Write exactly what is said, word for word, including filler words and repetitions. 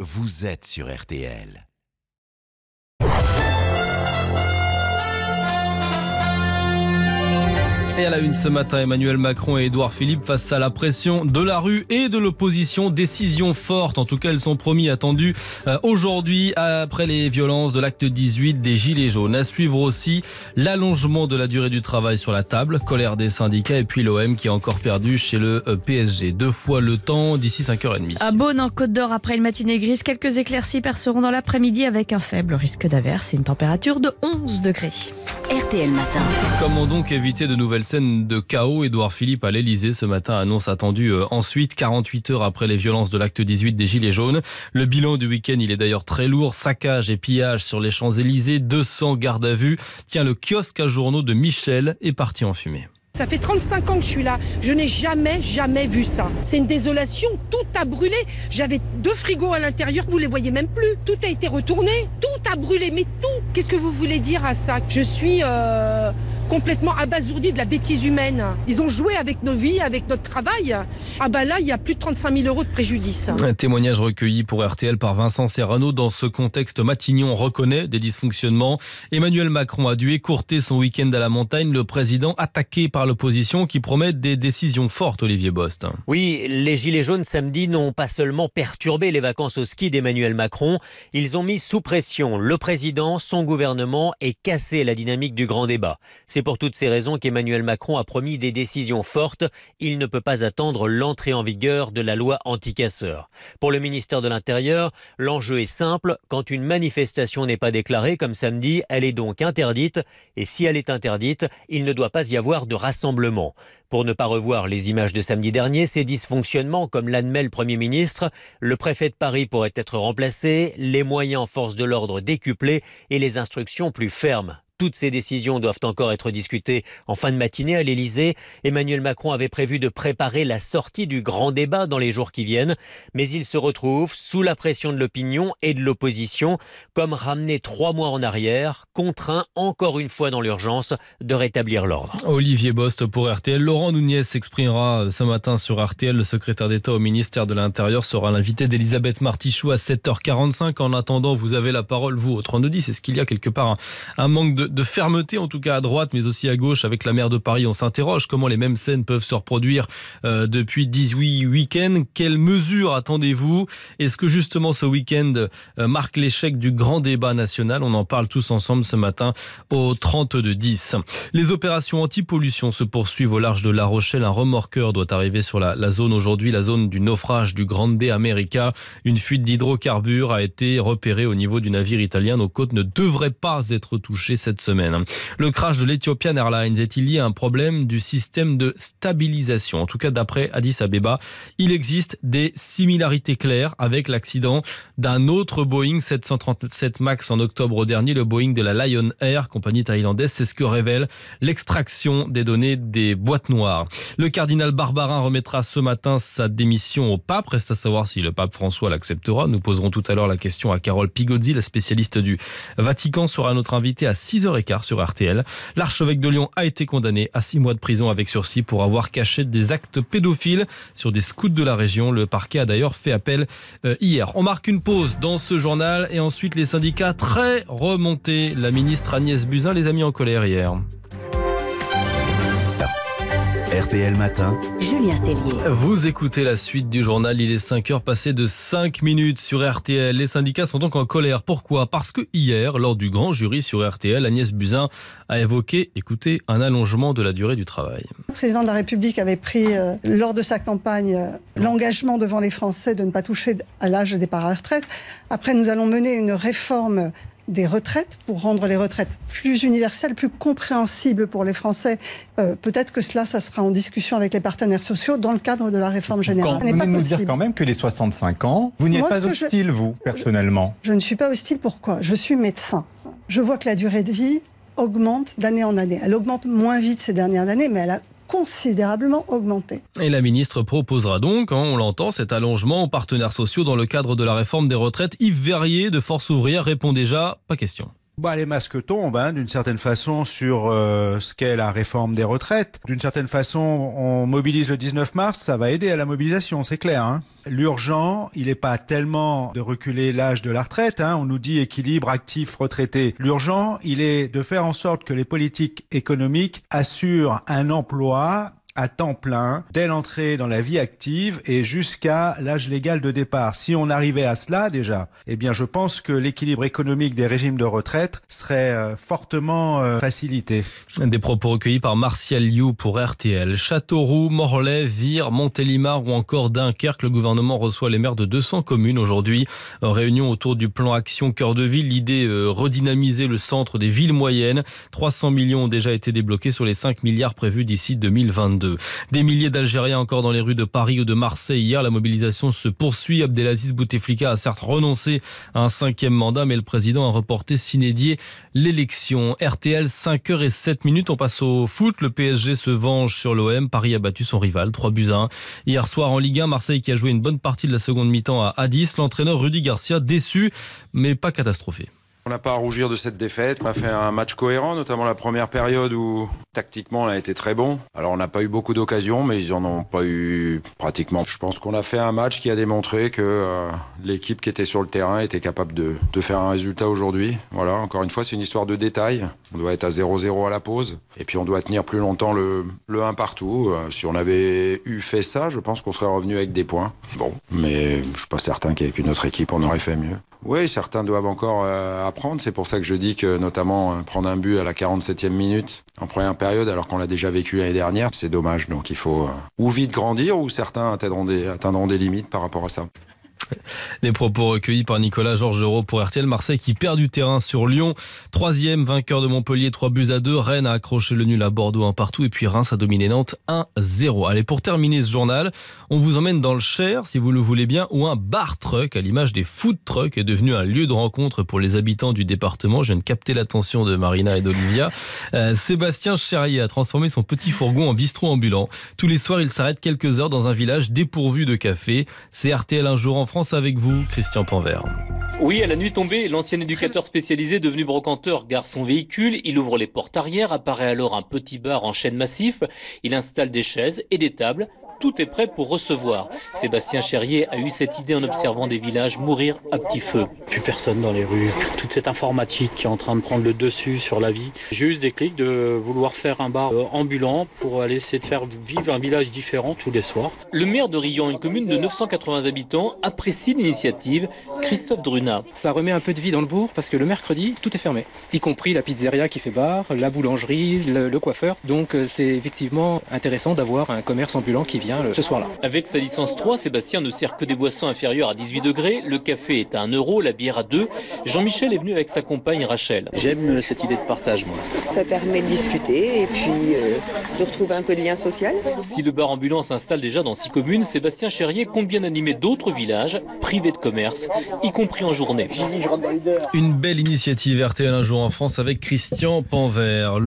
vous êtes sur R T L. Et à la une ce matin, Emmanuel Macron et Édouard Philippe face à la pression de la rue et de l'opposition. Décision forte, en tout cas elles sont promis, attendues euh, aujourd'hui après les violences de l'acte dix-huit des Gilets jaunes. À suivre aussi l'allongement de la durée du travail sur la table, colère des syndicats et puis l'O M qui a encore perdu chez le P S G. Deux fois le temps d'ici cinq heures trente. À Beaune, en Côte d'Or, après une matinée grise, quelques éclaircies perceront dans l'après-midi avec un faible risque d'averse et une température de onze degrés. R T L Matin. Comment donc éviter de nouvelles scènes de chaos? Édouard Philippe à l'Elysée ce matin, annonce attendue ensuite, quarante-huit heures après les violences de l'acte dix-huit des Gilets jaunes. Le bilan du week-end, il est d'ailleurs très lourd. Saccage et pillage sur les Champs-Élysées, deux cents gardes à vue. Tiens, le kiosque à journaux de Michel est parti en fumée. Ça fait trente-cinq ans que je suis là. Je n'ai jamais, jamais vu ça. C'est une désolation. Tout a brûlé. J'avais deux frigos à l'intérieur. Vous les voyez même plus. Tout a été retourné. Tout a brûlé. Mais tout. Qu'est-ce que vous voulez dire à ça? Je suis euh, complètement abasourdi de la bêtise humaine. Ils ont joué avec nos vies, avec notre travail. Ah bah là, il y a plus de trente-cinq mille euros de préjudice. Un témoignage recueilli pour R T L par Vincent Serrano. Dans ce contexte, Matignon reconnaît des dysfonctionnements. Emmanuel Macron a dû écourter son week-end à la montagne. Le président attaqué par l'opposition qui promet des décisions fortes, Olivier Bost. Oui, les Gilets jaunes samedi n'ont pas seulement perturbé les vacances au ski d'Emmanuel Macron, ils ont mis sous pression le président, son gouvernement et cassé la dynamique du grand débat. C'est pour toutes ces raisons qu'Emmanuel Macron a promis des décisions fortes. Il ne peut pas attendre l'entrée en vigueur de la loi anti-casseurs. Pour le ministère de l'Intérieur, l'enjeu est simple. Quand une manifestation n'est pas déclarée, comme samedi, elle est donc interdite. Et si elle est interdite, il ne doit pas y avoir de rassemblement. Pour ne pas revoir les images de samedi dernier, ces dysfonctionnements, comme l'admet le Premier ministre, le préfet de Paris pourrait être remplacé, les moyens en force de l'ordre décuplés et les instructions plus fermes. Toutes ces décisions doivent encore être discutées en fin de matinée à l'Elysée. Emmanuel Macron avait prévu de préparer la sortie du grand débat dans les jours qui viennent. Mais il se retrouve sous la pression de l'opinion et de l'opposition, comme ramené trois mois en arrière, contraint encore une fois dans l'urgence de rétablir l'ordre. Olivier Bost pour R T L. Laurent Nunez s'exprimera ce matin sur R T L. Le secrétaire d'État au ministère de l'Intérieur sera l'invité d'Elisabeth Martichoux à sept heures quarante-cinq. En attendant, vous avez la parole, vous, au trente-deux dix. Est-ce qu'il y a quelque part un, un manque de de fermeté, en tout cas à droite, mais aussi à gauche, avec la maire de Paris? On s'interroge comment les mêmes scènes peuvent se reproduire euh, depuis dix-huit week-ends. Quelles mesures attendez-vous? Est-ce que justement ce week-end euh, marque l'échec du grand débat national? On en parle tous ensemble ce matin au trente-deux dix. Les opérations anti-pollution se poursuivent au large de La Rochelle. Un remorqueur doit arriver sur la, la zone aujourd'hui, la zone du naufrage du Grande America. Une fuite d'hydrocarbures a été repérée au niveau du navire italien. Nos côtes ne devraient pas être touchées cette semaine. Le crash de l'Ethiopian Airlines est-il lié à un problème du système de stabilisation? En tout cas, d'après Addis Abeba, il existe des similarités claires avec l'accident d'un autre Boeing sept cent trente-sept MAX en octobre dernier, le Boeing de la Lion Air, compagnie thaïlandaise. C'est ce que révèle l'extraction des données des boîtes noires. Le cardinal Barbarin remettra ce matin sa démission au pape. Reste à savoir si le pape François l'acceptera. Nous poserons tout à l'heure la question à Carole Pigozzi, la spécialiste du Vatican, sera notre invitée à six heures quinze sur R T L. L'archevêque de Lyon a été condamné à six mois de prison avec sursis pour avoir caché des actes pédophiles sur des scouts de la région. Le parquet a d'ailleurs fait appel euh, hier. On marque une pause dans ce journal et ensuite les syndicats très remontés. La ministre Agnès Buzyn les a mis en colère hier. R T L Matin. Julien Cellier. Vous écoutez la suite du journal. Il est cinq heures passées de cinq minutes sur R T L. Les syndicats sont donc en colère. Pourquoi? Parce que hier, lors du grand jury sur R T L, Agnès Buzyn a évoqué, écoutez, un allongement de la durée du travail. Le président de la République avait pris, euh, lors de sa campagne, euh, l'engagement devant les Français de ne pas toucher à l'âge de départ à la retraite. Après, nous allons mener une réforme des retraites pour rendre les retraites plus universelles, plus compréhensibles pour les Français. Euh, peut-être que cela, ça sera en discussion avec les partenaires sociaux dans le cadre de la réforme générale. Quand vous venez de nous dire quand même que les soixante-cinq ans, vous n'y êtes pas hostile, je... vous, personnellement. Je, je ne suis pas hostile, pourquoi? Je suis médecin. Je vois que la durée de vie augmente d'année en année. Elle augmente moins vite ces dernières années, mais elle a considérablement augmenté. Et la ministre proposera donc, hein, on l'entend, cet allongement aux partenaires sociaux dans le cadre de la réforme des retraites. Yves Verrier de Force Ouvrière répond déjà, pas question. Bah, les masques tombent, hein, d'une certaine façon, sur euh, ce qu'est la réforme des retraites. D'une certaine façon, on mobilise le dix-neuf mars, ça va aider à la mobilisation, c'est clair. Hein. L'urgent, il n'est pas tellement de reculer l'âge de la retraite. Hein, on nous dit équilibre actif-retraité. L'urgent, il est de faire en sorte que les politiques économiques assurent un emploi à temps plein, dès l'entrée dans la vie active et jusqu'à l'âge légal de départ. Si on arrivait à cela déjà, eh bien je pense que l'équilibre économique des régimes de retraite serait euh, fortement euh, facilité. Des propos recueillis par Martial Liu pour R T L. Châteauroux, Morlaix, Vire, Montélimar ou encore Dunkerque. Le gouvernement reçoit les maires de deux cents communes aujourd'hui. Réunion autour du plan Action Cœur de Ville. L'idée, euh, redynamiser le centre des villes moyennes. trois cents millions ont déjà été débloqués sur les cinq milliards prévus d'ici deux mille vingt-deux. Des milliers d'Algériens encore dans les rues de Paris ou de Marseille. Hier, la mobilisation se poursuit. Abdelaziz Bouteflika a certes renoncé à un cinquième mandat, mais le président a reporté sine die l'élection. R T L, cinq heures zéro sept minutes. On passe au foot. Le P S G se venge sur l'O M. Paris a battu son rival, trois buts à un. Hier soir en Ligue un, Marseille qui a joué une bonne partie de la seconde mi-temps à A dix. L'entraîneur Rudy Garcia déçu, mais pas catastrophé. On n'a pas à rougir de cette défaite. On a fait un match cohérent, notamment la première période où tactiquement on a été très bon. Alors on n'a pas eu beaucoup d'occasions, mais ils en ont pas eu pratiquement. Je pense qu'on a fait un match qui a démontré que euh, l'équipe qui était sur le terrain était capable de, de faire un résultat aujourd'hui. Voilà, encore une fois, c'est une histoire de détail. On doit être à zéro zéro à la pause. Et puis on doit tenir plus longtemps le, le un partout. Euh, si on avait eu fait ça, je pense qu'on serait revenu avec des points. Bon, mais je suis pas certain qu'avec une autre équipe, on aurait fait mieux. Oui, certains doivent encore euh, apprendre. C'est pour ça que je dis que notamment euh, prendre un but à la quarante-septième minute en première période alors qu'on l'a déjà vécu l'année dernière, c'est dommage. Donc il faut euh, ou vite grandir ou certains atteindront des, atteindront des limites par rapport à ça. Des propos recueillis par Nicolas Georgerot pour R T L. Marseille qui perd du terrain sur Lyon. Troisième vainqueur de Montpellier, trois buts à deux. Rennes a accroché le nul à Bordeaux, un partout. Et puis Reims a dominé Nantes, un zéro. Allez, pour terminer ce journal, on vous emmène dans le Cher, si vous le voulez bien, où un bar truck, à l'image des food trucks, est devenu un lieu de rencontre pour les habitants du département. Je viens de capter l'attention de Marina et d'Olivia. Euh, Sébastien Cherrier a transformé son petit fourgon en bistrot ambulant. Tous les soirs, il s'arrête quelques heures dans un village dépourvu de café. C'est R T L un jour en France avec vous, Christian Panvert. Oui, à la nuit tombée, l'ancien éducateur spécialisé devenu brocanteur gare son véhicule. Il ouvre les portes arrière, apparaît alors un petit bar en chêne massif. Il installe des chaises et des tables. Tout est prêt pour recevoir. Sébastien Cherrier a eu cette idée en observant des villages mourir à petit feu. Plus personne dans les rues. Toute cette informatique qui est en train de prendre le dessus sur la vie. J'ai eu ce déclic de vouloir faire un bar ambulant pour aller essayer de faire vivre un village différent tous les soirs. Le maire de Riant, une commune de neuf cent quatre-vingts habitants, apprécie l'initiative. Christophe Druna. Ça remet un peu de vie dans le bourg parce que le mercredi, tout est fermé. Y compris la pizzeria qui fait bar, la boulangerie, le, le coiffeur. Donc c'est effectivement intéressant d'avoir un commerce ambulant qui vient ce soir-là. Avec sa licence trois, Sébastien ne sert que des boissons inférieures à dix-huit degrés. Le café est à un euro, la bière à deux. Jean-Michel est venu avec sa compagne Rachel. J'aime cette idée de partage, moi. Ça permet de discuter et puis euh, de retrouver un peu de lien social. Si le bar ambulant s'installe déjà dans six communes, Sébastien Cherrier compte bien animer d'autres villages privés de commerce, y compris en journée. Une belle initiative R T L un jour en France avec Christian Panvert.